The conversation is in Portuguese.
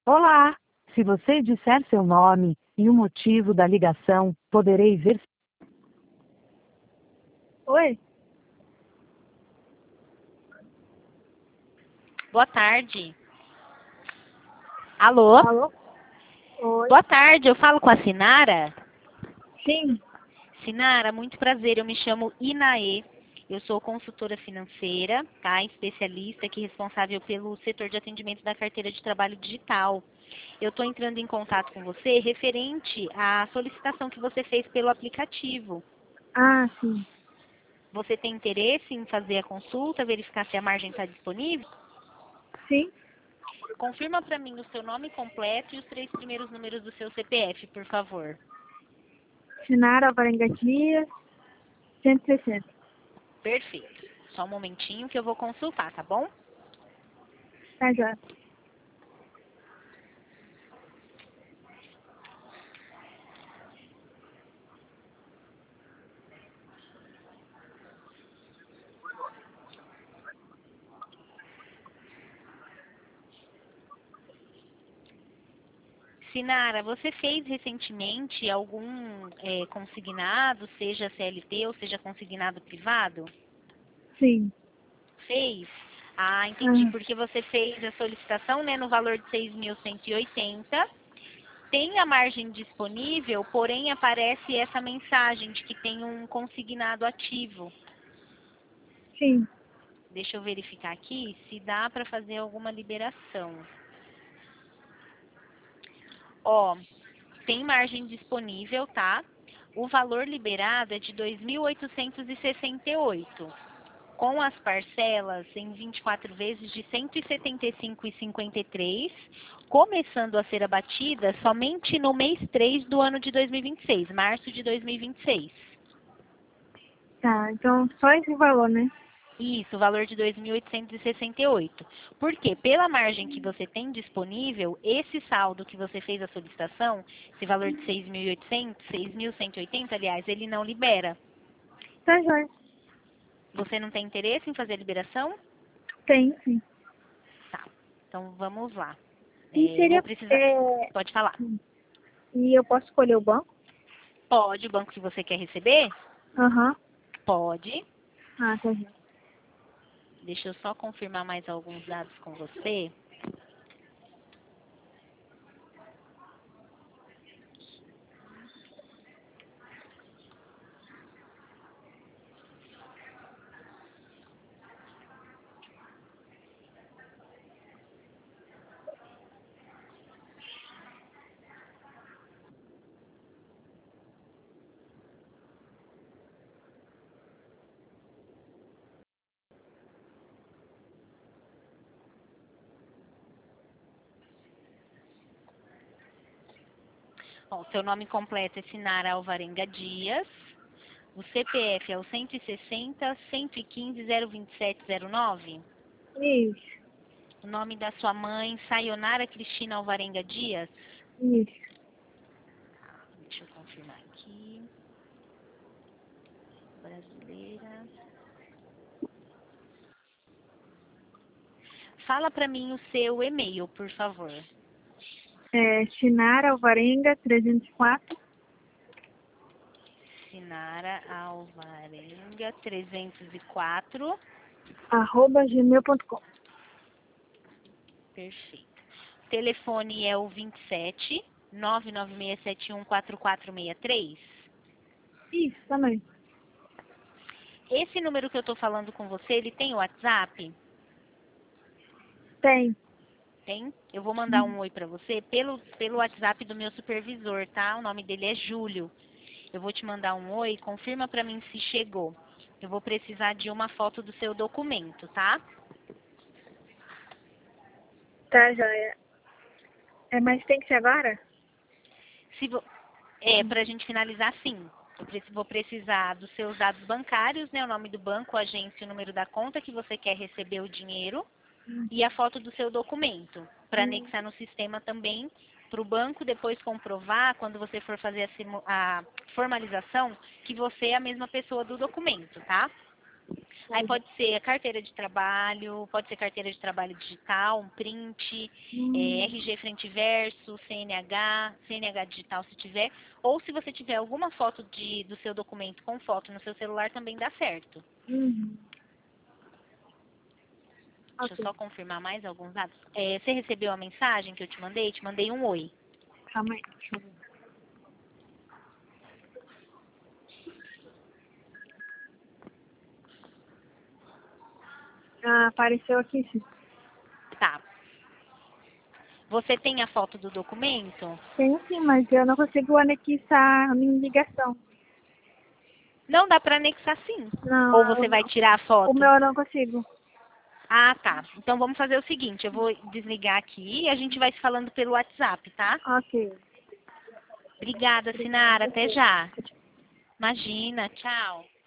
Olá! Se você disser seu nome e o motivo da ligação, poderei ver. Oi? Boa tarde. Alô? Alô? Oi? Boa tarde, eu falo com a Sinara. Sim. Sinara, muito prazer, eu me chamo Inaê. Eu sou consultora financeira, tá? Especialista aqui responsável pelo setor de atendimento da carteira de trabalho digital. Eu estou entrando em contato com você referente à solicitação que você fez pelo aplicativo. Ah, sim. Você tem interesse em fazer a consulta, verificar se a margem está disponível? Sim. Confirma para mim o seu nome completo e os 3 primeiros números do seu CPF, por favor. Sinara Alvarenga Dias, 160. Perfeito. Só um momentinho que eu vou consultar, tá bom? Tá já. Sinara, você fez recentemente algum consignado, seja CLT ou seja consignado privado? Sim. Fez? Ah, entendi. Ah, Porque você fez a solicitação, né, no valor de 6.180. Tem a margem disponível, porém aparece essa mensagem de que tem um consignado ativo. sim. Deixa eu verificar aqui se dá para fazer alguma liberação. Ó, tem margem disponível, tá? O valor liberado é de 2.868, com as parcelas em 24 vezes de 175,53, começando a ser abatida somente no mês 3 do ano de 2026, março de 2026. Tá, então só esse valor, né? Isso, o valor de 2.868. Por quê? Pela margem que você tem disponível, esse saldo que você fez a solicitação, esse valor de 6.800, 6.180, aliás, ele não libera. Tá já. Você não tem interesse em fazer a liberação? Tem, sim. Tá. Então vamos lá. E Eu vou seria. precisar. Pode falar. E eu posso escolher o banco? Pode, o banco que você quer receber? Aham. Pode. Ah, tá já. Deixa eu só confirmar mais alguns dados com você. Bom, seu nome completo é Sinara Alvarenga Dias. O CPF é o 160 115 027 09. Isso. O nome da sua mãe, Sayonara Cristina Alvarenga Dias. Isso. Deixa eu confirmar aqui. Brasileira. Fala para mim o seu e-mail, por favor. É Sinara Alvarenga 304 Sinara Alvarenga 304. @gmail.com. Perfeito. O telefone é o 27 99671 4463. Isso, também. Esse número que eu estou falando com você, ele tem WhatsApp? Tem. Tem? Eu vou mandar um oi para você pelo WhatsApp do meu supervisor, tá? O nome dele é Júlio. Eu vou te mandar um oi, confirma para mim se chegou. Eu vou precisar de uma foto do seu documento, tá? Tá joia. Mas tem que ser agora? Se vo... Para a gente finalizar, sim. Vou precisar dos seus dados bancários, né? O nome do banco, a agência, o número da conta que você quer receber o dinheiro e a foto do seu documento, para anexar no sistema também, para o banco depois comprovar, quando você for fazer a formalização, que você é a mesma pessoa do documento, tá? Aí pode ser a carteira de trabalho, pode ser carteira de trabalho digital, um print, RG frente e verso, CNH digital se tiver, ou se você tiver alguma foto do seu documento com foto no seu celular também dá certo. Deixa eu só confirmar mais alguns dados. Você recebeu a mensagem que eu te mandei? Te mandei um oi. Calma aí, deixa eu ver. Ah, apareceu aqui sim. Tá. Você tem a foto do documento? Tenho sim, mas eu não consigo anexar a minha ligação. Não dá para anexar sim. Não, Ou você vai tirar a foto? o meu eu não consigo. Ah, tá. Então vamos fazer o seguinte, eu vou desligar aqui e a gente vai se falando pelo WhatsApp, tá? Ok. Obrigada, Sinara. Até já. Imagina. Tchau.